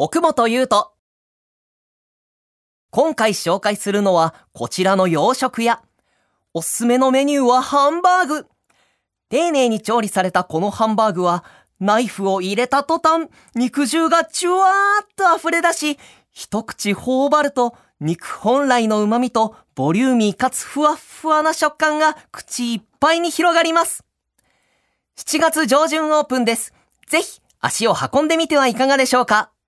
奥本優斗。今回紹介するのはこちらの洋食屋。おすすめのメニューはハンバーグ。丁寧に調理されたこのハンバーグは、ナイフを入れた途端、肉汁がジュワーっと溢れ出し、一口頬張ると、肉本来の旨味とボリューミーかつふわっふわな食感が口いっぱいに広がります。7月上旬オープンです。ぜひ足を運んでみてはいかがでしょうか。